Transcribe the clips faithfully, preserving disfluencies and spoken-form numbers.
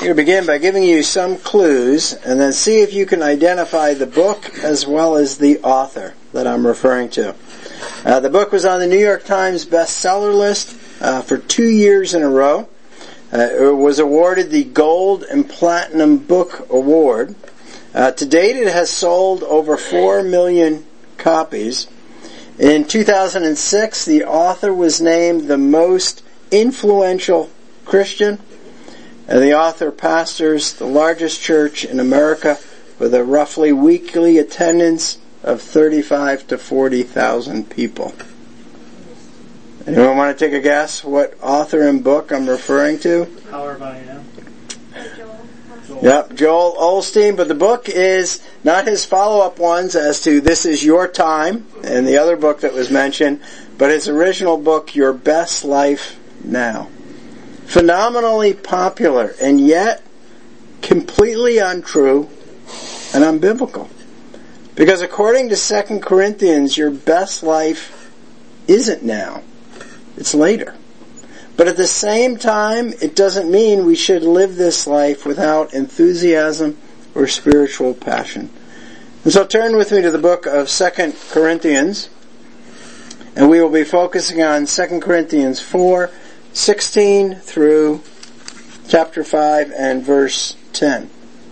going to begin by giving you some clues and then see if you can identify the book as well as the author that I'm referring to. Uh, the book was on the New York Times bestseller list uh, for two years in a row. Uh, it was awarded the Gold and Platinum Book Award. Uh, to date, it has sold over four million copies. In two thousand six, the author was named the most influential Christian. And the author pastors the largest church in America with a roughly weekly attendance of thirty-five to forty thousand people. Anyone want to take a guess what author and book I'm referring to? However I Am. Joel. Yep, Joel Osteen, but the book is not his follow-up ones as to This Is Your Time and the other book that was mentioned, but his original book, Your Best Life Now. Phenomenally popular, and yet completely untrue and unbiblical. Because according to Second Corinthians, your best life isn't now. It's later. But at the same time, it doesn't mean we should live this life without enthusiasm or spiritual passion. And so turn with me to the book of Second Corinthians, and we will be focusing on Second Corinthians four, sixteen through chapter five and verse ten.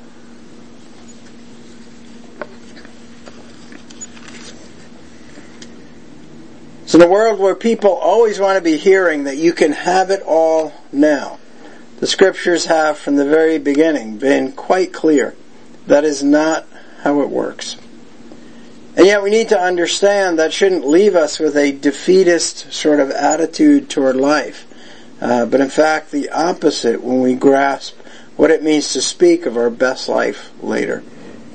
So in a world where people always want to be hearing that you can have it all now, the scriptures have from the very beginning been quite clear. That is not how it works. And yet we need to understand that shouldn't leave us with a defeatist sort of attitude toward life. Uh, but in fact, the opposite when we grasp what it means to speak of our best life later.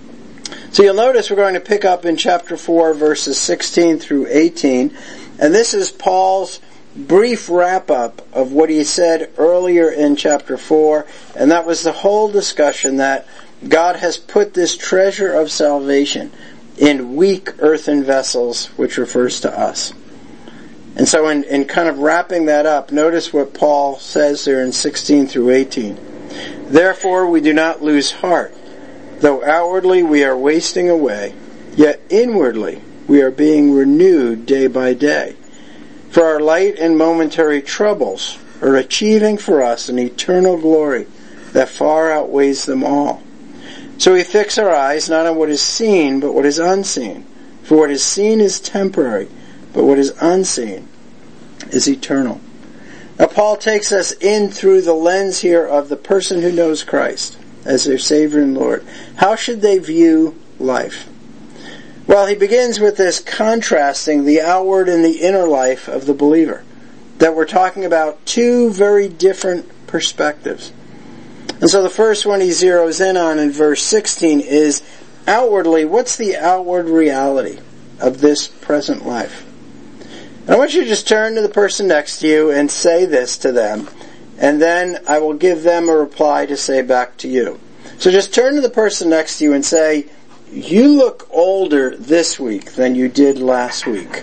So you'll notice we're going to pick up in chapter four, verses sixteen through eighteen. And this is Paul's brief wrap-up of what he said earlier in chapter four. And that was the whole discussion that God has put this treasure of salvation in weak earthen vessels, which refers to us. And so in, in kind of wrapping that up, notice what Paul says there in sixteen through eighteen. Therefore we do not lose heart, though outwardly we are wasting away, yet inwardly we are being renewed day by day. For our light and momentary troubles are achieving for us an eternal glory that far outweighs them all. So we fix our eyes not on what is seen, but what is unseen. For what is seen is temporary, but what is unseen is eternal. Now Paul takes us in through the lens here of the person who knows Christ as their Savior and Lord. How should they view life? Well, he begins with this contrasting the outward and the inner life of the believer. That we're talking about two very different perspectives. And so the first one he zeroes in on in verse sixteen is outwardly, what's the outward reality of this present life? And I want you to just turn to the person next to you and say this to them, and then I will give them a reply to say back to you. So just turn to the person next to you and say, you look older this week than you did last week.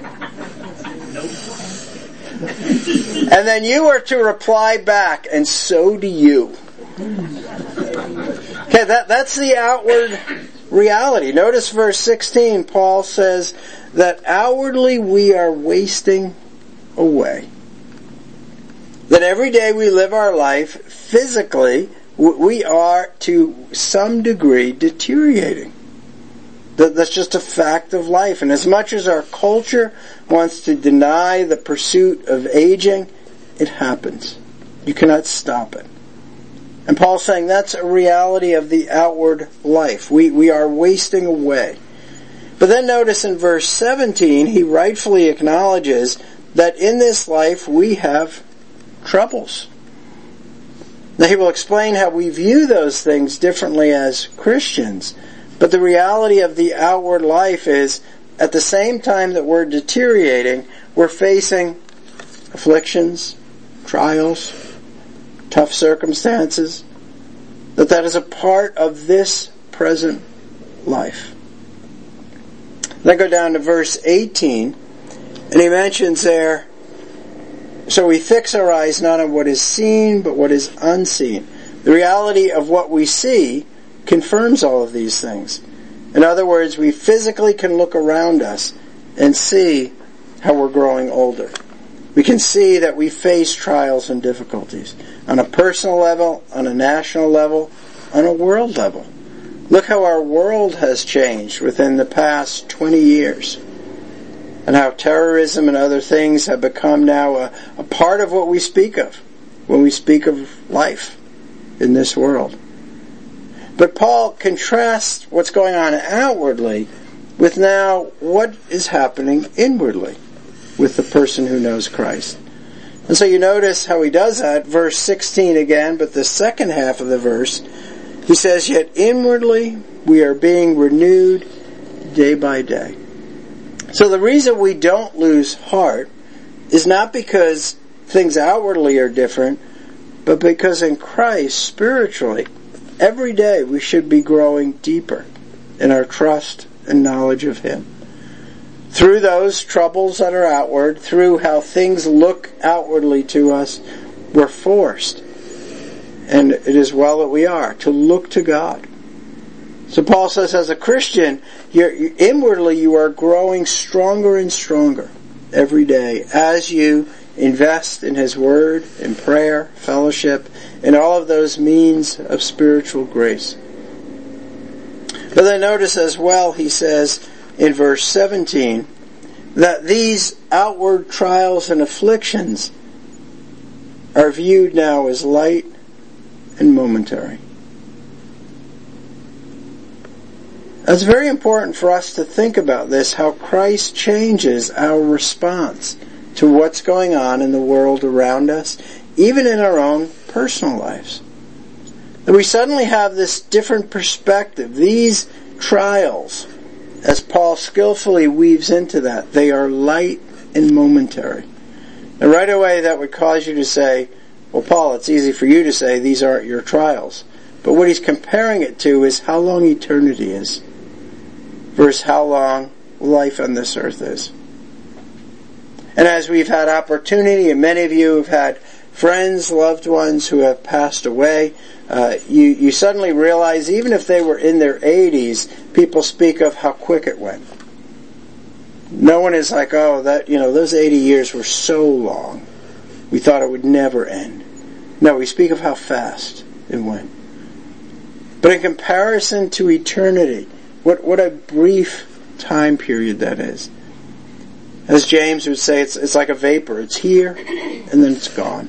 And then you are to reply back, and so do you. Okay, that, that's the outward reality. Notice verse sixteen, Paul says that outwardly we are wasting away. That every day we live our life, physically, we are to some degree deteriorating. That's just a fact of life. And as much as our culture wants to deny the pursuit of aging, it happens. You cannot stop it. And Paul's saying that's a reality of the outward life. We, we are wasting away. But then notice in verse seventeen, he rightfully acknowledges that in this life we have troubles. Now he will explain how we view those things differently as Christians. But the reality of the outward life is, at the same time that we're deteriorating, we're facing afflictions, trials, tough circumstances, that that is a part of this present life. Then go down to verse eighteen, and he mentions there, so we fix our eyes not on what is seen, but what is unseen. The reality of what we see confirms all of these things. In other words, we physically can look around us and see how we're growing older. We can see that we face trials and difficulties on a personal level, on a national level, on a world level. Look how our world has changed within the past twenty years, and how terrorism and other things have become now a, a part of what we speak of when we speak of life in this world. But Paul contrasts what's going on outwardly with now what is happening inwardly with the person who knows Christ. And so you notice how he does that, verse sixteen again, but the second half of the verse, he says, yet inwardly we are being renewed day by day. So the reason we don't lose heart is not because things outwardly are different, but because in Christ, spiritually, every day we should be growing deeper in our trust and knowledge of Him. Through those troubles that are outward, through how things look outwardly to us, we're forced, and it is well that we are, to look to God. So Paul says, as a Christian, you're, inwardly you are growing stronger and stronger every day as you invest in His Word, in prayer, fellowship, and all of those means of spiritual grace. But then notice as well, he says in verse seventeen, that these outward trials and afflictions are viewed now as light and momentary. It's very important for us to think about this, how Christ changes our response to what's going on in the world around us, even in our own personal lives. That we suddenly have this different perspective. These trials, as Paul skillfully weaves into that, they are light and momentary. And right away that would cause you to say, well, Paul, it's easy for you to say these aren't your trials. But what he's comparing it to is how long eternity is versus how long life on this earth is. And as we've had opportunity, and many of you have had friends, loved ones who have passed away, uh, you, you suddenly realize even if they were in their eighties, people speak of how quick it went. No one is like, oh, that, you know, those eighty years were so long. We thought it would never end. No, we speak of how fast it went. But in comparison to eternity, what, what a brief time period that is. As James would say, it's, it's like a vapor. It's here, and then it's gone.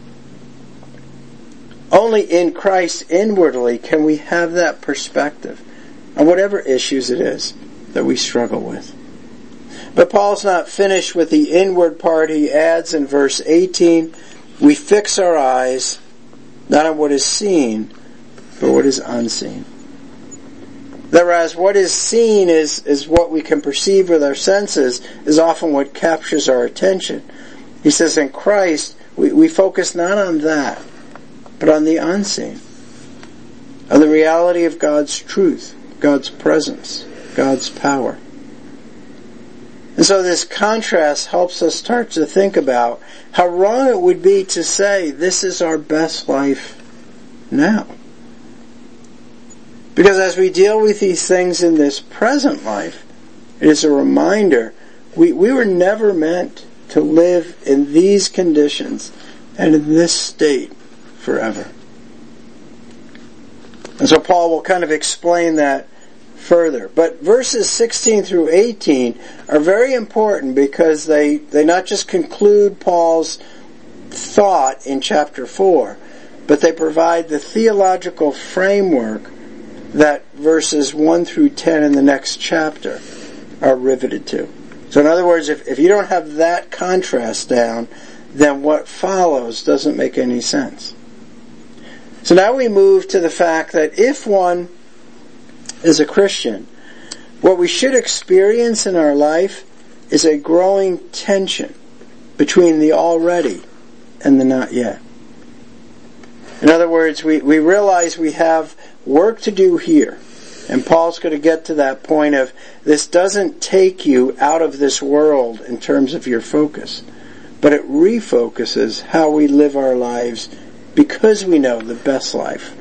Only in Christ inwardly can we have that perspective on whatever issues it is that we struggle with. But Paul's not finished with the inward part. He adds in verse eighteen, we fix our eyes not on what is seen, but what is unseen. Whereas what is seen is, is what we can perceive with our senses, is often what captures our attention. He says in Christ, we, we focus not on that, but on the unseen. On the reality of God's truth, God's presence, God's power. And so this contrast helps us start to think about how wrong it would be to say this is our best life now. Because as we deal with these things in this present life, it is a reminder we, we were never meant to live in these conditions and in this state forever. And so Paul will kind of explain that further. But verses sixteen through eighteen are very important because they, they not just conclude Paul's thought in chapter four, but they provide the theological framework that verses one through ten in the next chapter are riveted to. So in other words, if, if you don't have that contrast down, then what follows doesn't make any sense. So now we move to the fact that if one is a Christian, what we should experience in our life is a growing tension between the already and the not yet. In other words, we, we realize we have work to do here. And Paul's going to get to that point of this doesn't take you out of this world in terms of your focus, but it refocuses how we live our lives because we know the best life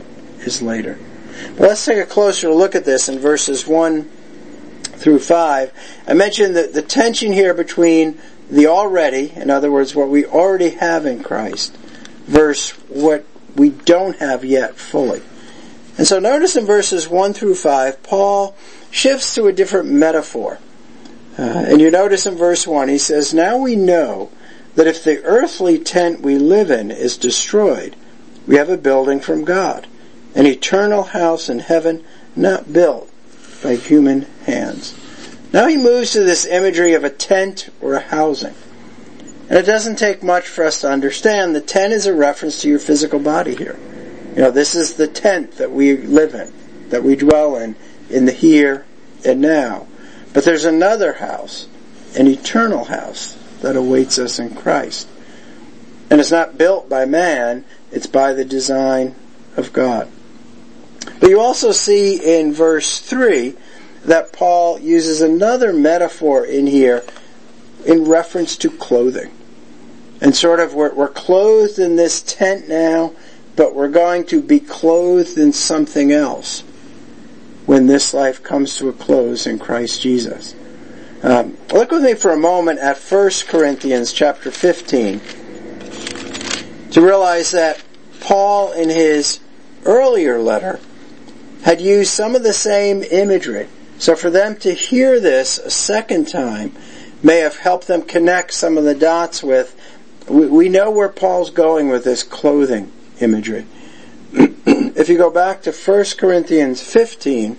is later. But let's take a closer look at this in verses one through five. I mentioned that the tension here between the already, in other words, what we already have in Christ, versus what we don't have yet fully. And so notice in verses one through five, Paul shifts to a different metaphor. Uh, and you notice in verse one, he says, "Now we know that if the earthly tent we live in is destroyed, we have a building from God, an eternal house in heaven, not built by human hands." Now he moves to this imagery of a tent or a housing. And it doesn't take much for us to understand. The tent is a reference to your physical body here. You know, this is the tent that we live in, that we dwell in, in the here and now. But there's another house, an eternal house, that awaits us in Christ. And it's not built by man, it's by the design of God. But you also see in verse three that Paul uses another metaphor in here in reference to clothing. And sort of we're, we're clothed in this tent now, but we're going to be clothed in something else when this life comes to a close in Christ Jesus. Um, look with me for a moment at First Corinthians chapter fifteen to realize that Paul in his earlier letter had used some of the same imagery. So for them to hear this a second time may have helped them connect some of the dots with, we, we know where Paul's going with this clothing imagery. If you go back to First Corinthians fifteen,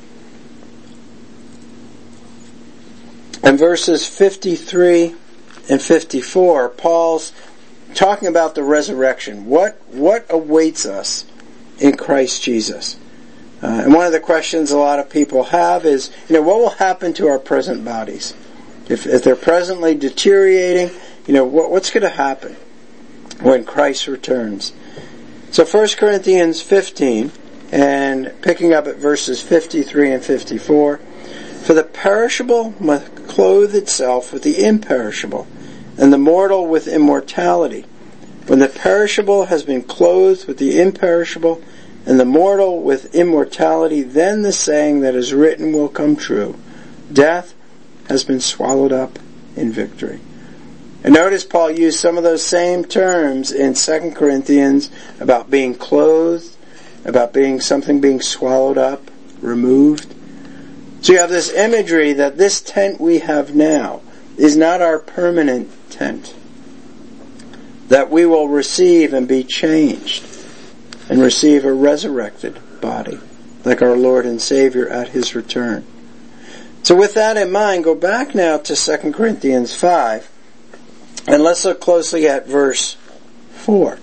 and verses fifty-three and fifty-four, Paul's talking about the resurrection. What, what awaits us in Christ Jesus? Uh, and one of the questions a lot of people have is, you know, what will happen to our present bodies? If, if they're presently deteriorating, you know, what, what's going to happen when Christ returns? So First Corinthians fifteen, and picking up at verses fifty-three and fifty-four, "For the perishable must clothe itself with the imperishable, and the mortal with immortality. When the perishable has been clothed with the imperishable, and the mortal with immortality, then the saying that is written will come true. Death has been swallowed up in victory." And notice Paul used some of those same terms in Second Corinthians about being clothed, about being something being swallowed up, removed. So you have this imagery that this tent we have now is not our permanent tent. That we will receive and be changed and receive a resurrected body, like our Lord and Savior at His return. So with that in mind, go back now to Second Corinthians five, and let's look closely at verse four.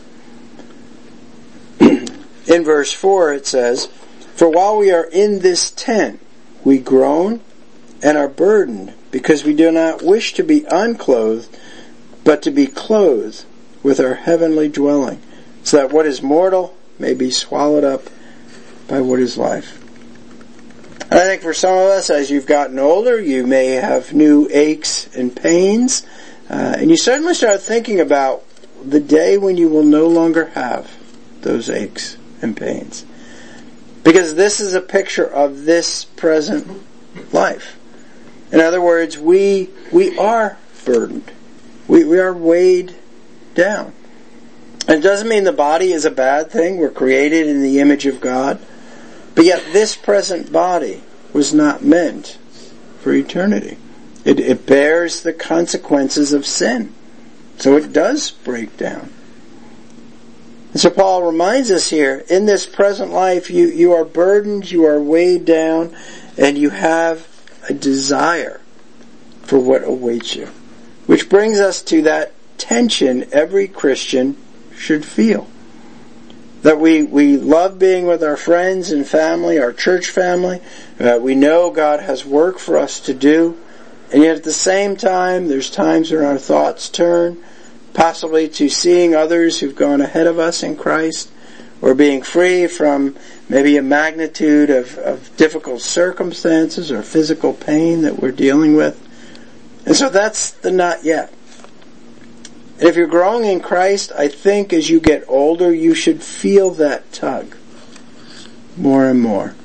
In verse four it says, "For while we are in this tent, we groan and are burdened, because we do not wish to be unclothed, but to be clothed with our heavenly dwelling, so that what is mortal may be swallowed up by what is life." And I think for some of us, as you've gotten older, you may have new aches and pains, uh, and you certainly start thinking about the day when you will no longer have those aches and pains. Because this is a picture of this present life. In other words, we we are burdened. We, we are weighed down. And it doesn't mean the body is a bad thing. We're created in the image of God. But yet this present body was not meant for eternity. It, it bears the consequences of sin. So it does break down. And so Paul reminds us here, in this present life, you, you are burdened, you are weighed down, and you have a desire for what awaits you. Which brings us to that tension every Christian should feel. That we, we love being with our friends and family, our church family. Uh, we know God has work for us to do. And yet at the same time, there's times when our thoughts turn possibly to seeing others who've gone ahead of us in Christ, or being free from maybe a magnitude of, of difficult circumstances or physical pain that we're dealing with. And so that's the not yet. And if you're growing in Christ, I think as you get older, you should feel that tug. more and more.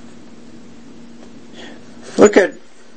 Look at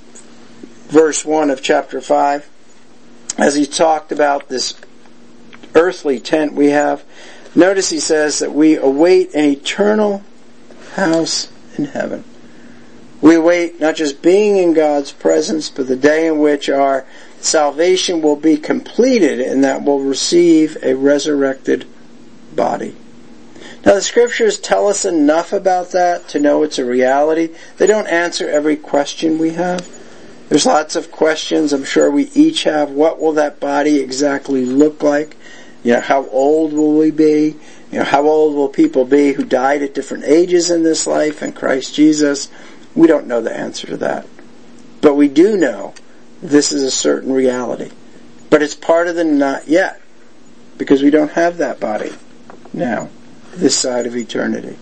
verse one of chapter five. As he talked about this earthly tent we have, notice he says that we await an eternal house in heaven. We await not just being in God's presence, but the day in which our salvation will be completed and that we'll receive a resurrected body. Now the scriptures tell us enough about that to know it's a reality. They don't answer every question we have. There's lots of questions I'm sure we each have. What will that body exactly look like? You know, how old will we be? You know, how old will people be who died at different ages in this life in Christ Jesus? We don't know the answer to that. But we do know this is a certain reality. But it's part of the not yet, because we don't have that body now, this side of eternity.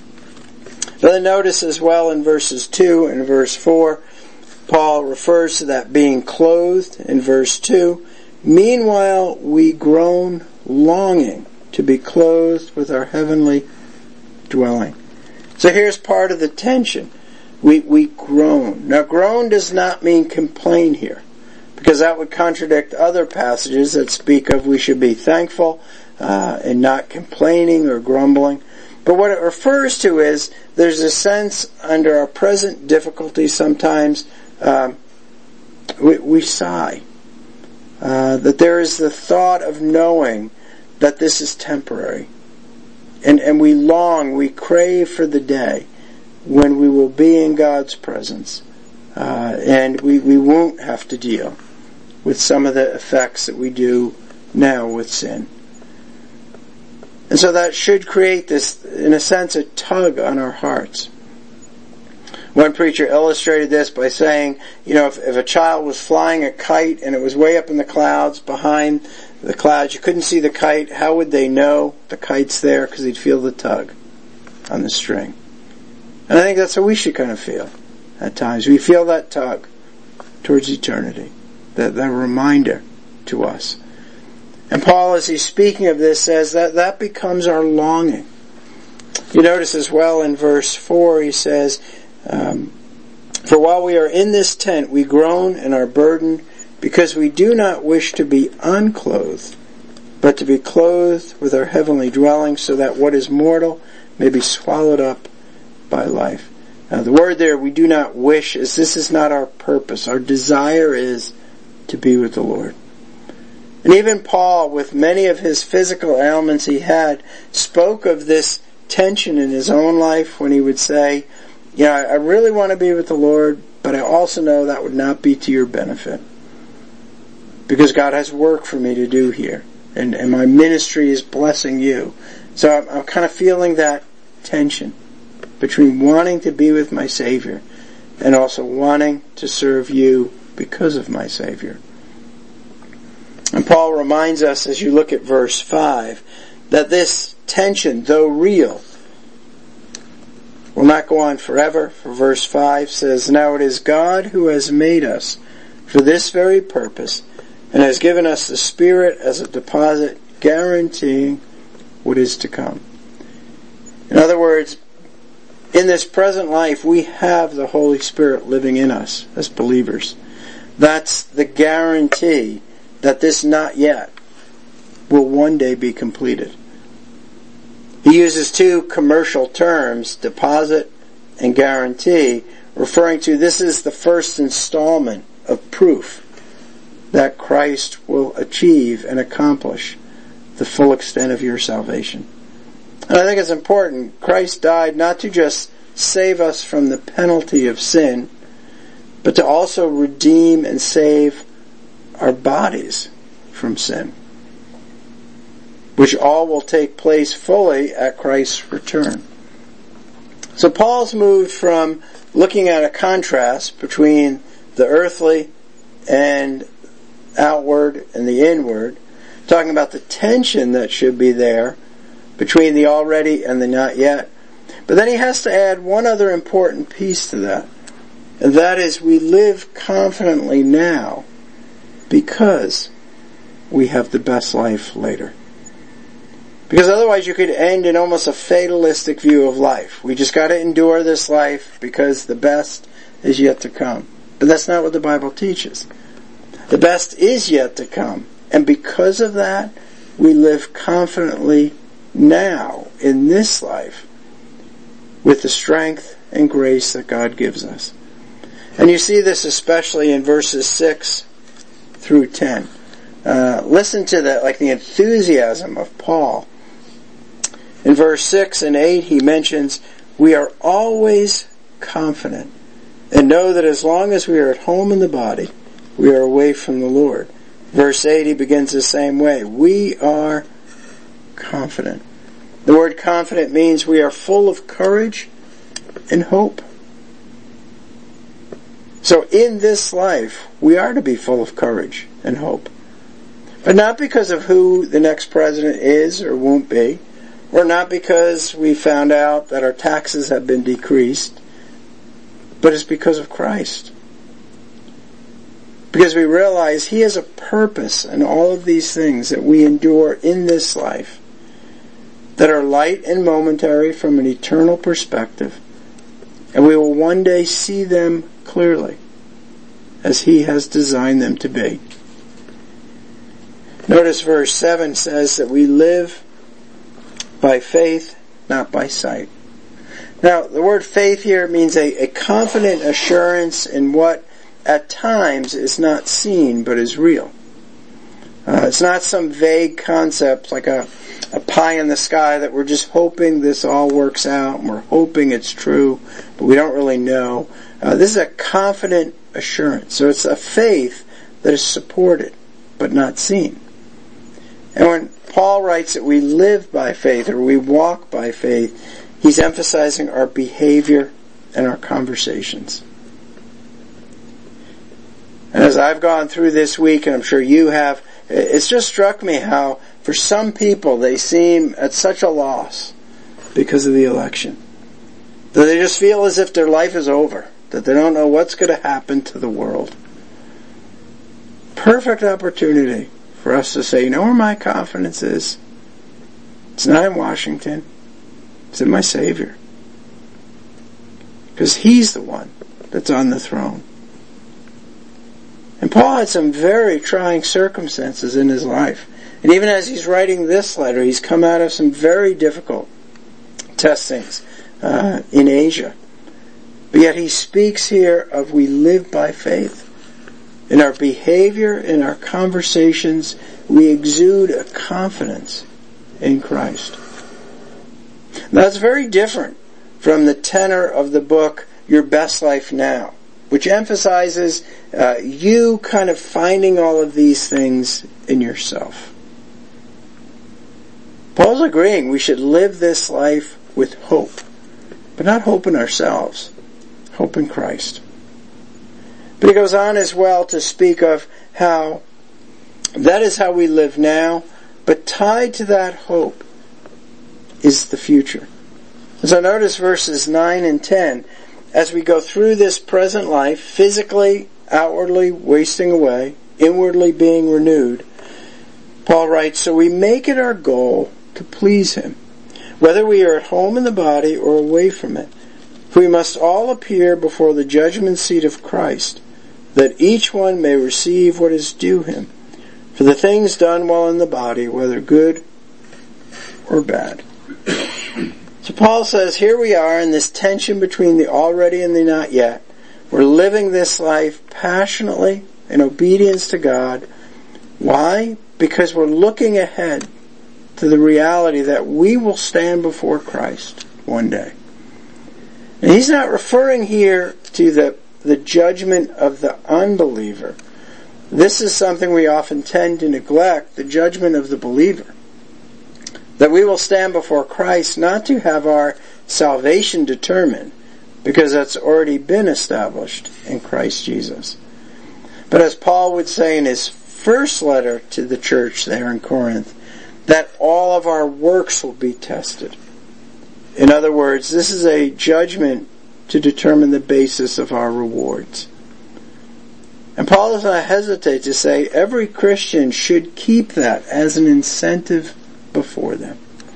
Then notice as well in verses two and verse four, Paul refers to that being clothed in verse two. Meanwhile, we groan longing to be clothed with our heavenly dwelling. So here's part of the tension. We, we groan. Now groan does not mean complain here, because that would contradict other passages that speak of we should be thankful uh, and not complaining or grumbling. But what it refers to is there's a sense under our present difficulties sometimes um, we, we sigh. Uh, that there is the thought of knowing that this is temporary. And, and we long, we crave for the day when we will be in God's presence. Uh, and we, we won't have to deal with some of the effects that we do now with sin. And so that should create this, in a sense, a tug on our hearts. One preacher illustrated this by saying, you know, if, if a child was flying a kite and it was way up in the clouds, behind the clouds, you couldn't see the kite, how would they know the kite's there? Because they'd feel the tug on the string. And I think that's how we should kind of feel at times. We feel that tug towards eternity, that, that reminder to us. And Paul, as he's speaking of this, says that that becomes our longing. You notice as well in verse four, he says, Um, for while we are in this tent, we groan and are burdened, because we do not wish to be unclothed, but to be clothed with our heavenly dwelling, so that what is mortal may be swallowed up by life. Now the word there, we do not wish, is this is not our purpose. Our desire is to be with the Lord. And even Paul, with many of his physical ailments he had, spoke of this tension in his own life when he would say, yeah, I really want to be with the Lord, but I also know that would not be to your benefit. Because God has work for me to do here. And, and my ministry is blessing you. So I'm, I'm kind of feeling that tension between wanting to be with my Savior and also wanting to serve you because of my Savior. And Paul reminds us, as you look at verse five, that this tension, though real, will not go on forever. For verse five says, now it is God who has made us for this very purpose and has given us the Spirit as a deposit, guaranteeing what is to come. In other words, in this present life, we have the Holy Spirit living in us as believers. That's the guarantee that this not yet will one day be completed. He uses two commercial terms, deposit and guarantee, referring to this is the first installment of proof that Christ will achieve and accomplish the full extent of your salvation. And I think it's important. Christ died not to just save us from the penalty of sin, but to also redeem and save our bodies from sin, which all will take place fully at Christ's return. So Paul's moved from looking at a contrast between the earthly and outward and the inward, talking about the tension that should be there between the already and the not yet. But then he has to add one other important piece to that, and that is we live confidently now because we have the best life later. Because otherwise you could end in almost a fatalistic view of life. We just got to endure this life because the best is yet to come. But that's not what the Bible teaches. The best is yet to come. And because of that, we live confidently now in this life with the strength and grace that God gives us. And you see this especially in verses six through ten. Uh, listen to that, like the enthusiasm of Paul. In verse six and eight he mentions, we are always confident and know that as long as we are at home in the body, we are away from the Lord. Verse eight he begins the same way. We are confident. The word confident means we are full of courage and hope. So in this life, we are to be full of courage and hope. But not because of who the next president is or won't be, or not because we found out that our taxes have been decreased, but it's because of Christ. Because we realize He has a purpose in all of these things that we endure in this life that are light and momentary from an eternal perspective, and we will one day see them clearly as He has designed them to be. Notice verse seven says that we live by faith, not by sight. Now, the word faith here means a, a confident assurance in what at times is not seen but is real. Uh, it's not some vague concept like a, a pie in the sky that we're just hoping this all works out and we're hoping it's true, but we don't really know. Uh, this is a confident assurance. So it's a faith that is supported but not seen. And when Paul writes that we live by faith or we walk by faith, he's emphasizing our behavior and our conversations. And as I've gone through this week, and I'm sure you have, it's just struck me how for some people they seem at such a loss because of the election. That they just feel as if their life is over, that they don't know what's going to happen to the world. Perfect opportunity for us to say, you know where my confidence is? It's not in Washington. It's in my Savior. Because He's the one that's on the throne. And Paul had some very trying circumstances in his life. And even as he's writing this letter, he's come out of some very difficult testings uh, in Asia. But yet he speaks here of we live by faith. In our behavior, in our conversations, we exude a confidence in Christ. Now, that's very different from the tenor of the book, Your Best Life Now, which emphasizes uh, you kind of finding all of these things in yourself. Paul's agreeing we should live this life with hope, but not hope in ourselves, hope in Christ. But he goes on as well to speak of how that is how we live now, but tied to that hope is the future. So notice verses nine and ten. As we go through this present life, physically, outwardly wasting away, inwardly being renewed, Paul writes, so we make it our goal to please Him, whether we are at home in the body or away from it. For we must all appear before the judgment seat of Christ, that each one may receive what is due him, for the things done while in the body, whether good or bad. So Paul says, here we are in this tension between the already and the not yet. We're living this life passionately in obedience to God. Why? Because we're looking ahead to the reality that we will stand before Christ one day. And he's not referring here to the, the judgment of the unbeliever. This is something we often tend to neglect, the judgment of the believer. That we will stand before Christ not to have our salvation determined, because that's already been established in Christ Jesus. But as Paul would say in his first letter to the church there in Corinth, that all of our works will be tested. In other words, this is a judgment to determine the basis of our rewards. And Paul does not hesitate to say every Christian should keep that as an incentive before them.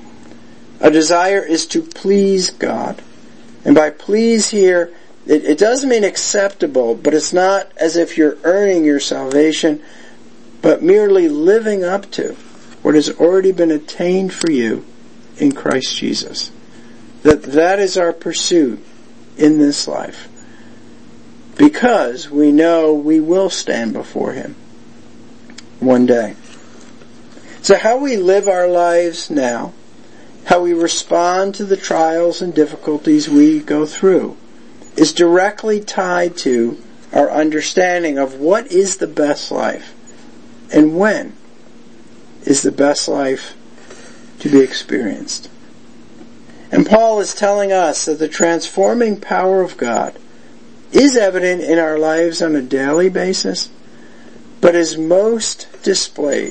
A desire is to please God. And by please here, it, it does mean acceptable, but it's not as if you're earning your salvation, but merely living up to what has already been attained for you in Christ Jesus. That that is our pursuit in this life. Because we know we will stand before Him one day. So how we live our lives now, how we respond to the trials and difficulties we go through, is directly tied to our understanding of what is the best life and when is the best life to be experienced. And Paul is telling us that the transforming power of God is evident in our lives on a daily basis, but is most displayed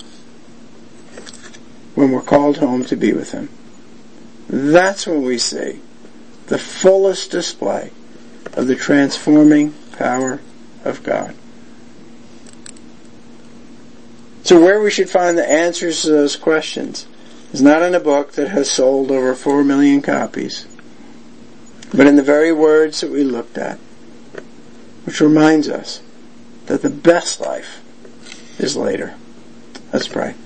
when we're called home to be with Him. That's when we see the fullest display of the transforming power of God. So where we should find the answers to those questions is not in a book that has sold over four million copies, but in the very words that we looked at, which reminds us that the best life is later. Let's pray.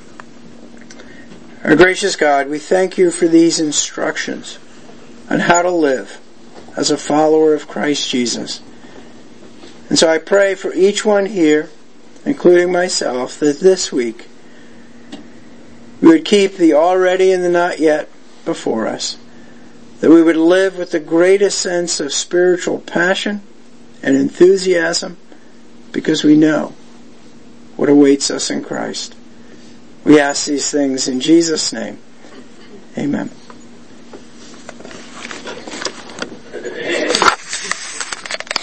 Our gracious God, we thank You for these instructions on how to live as a follower of Christ Jesus. And so I pray for each one here, including myself, that this week we would keep the already and the not yet before us, that we would live with the greatest sense of spiritual passion and enthusiasm because we know what awaits us in Christ. We ask these things in Jesus' name. Amen.